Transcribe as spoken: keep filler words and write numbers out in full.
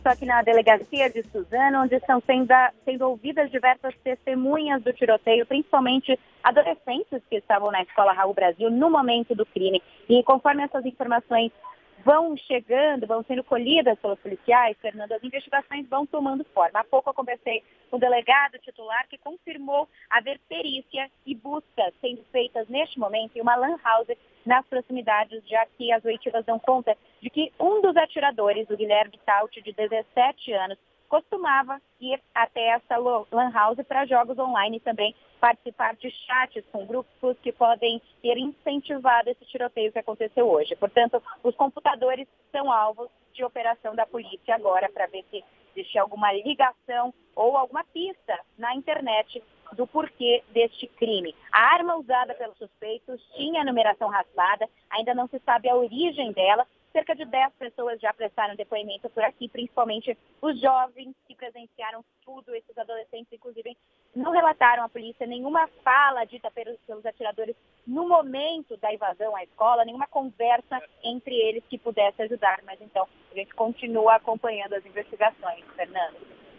Estou aqui na delegacia de Suzano, onde estão sendo, sendo ouvidas diversas testemunhas do tiroteio, principalmente adolescentes que estavam na escola Raul Brasil no momento do crime. E conforme essas informações vão chegando, vão sendo colhidas pelos policiais, Fernando, as investigações vão tomando forma. Há pouco eu conversei com o delegado titular que confirmou haver perícia e buscas sendo feitas neste momento em uma lan house nas proximidades, já que as oitivas dão conta de que um dos atiradores, o Guilherme Taut, de dezessete anos, costumava ir até essa lan house para jogos online e também participar de chats com grupos que podem ter incentivado esse tiroteio que aconteceu hoje. Portanto, os computadores são alvos de operação da polícia agora para ver se existe alguma ligação ou alguma pista na internet do porquê deste crime. A arma usada pelos suspeitos tinha a numeração raspada, ainda não se sabe a origem dela. Cerca de dez pessoas já prestaram depoimento por aqui, principalmente os jovens que presenciaram tudo. Esses adolescentes, inclusive, não relataram à polícia nenhuma fala dita pelos, pelos atiradores no momento da invasão à escola, nenhuma conversa entre eles que pudesse ajudar. Mas então, a gente continua acompanhando as investigações, Fernando.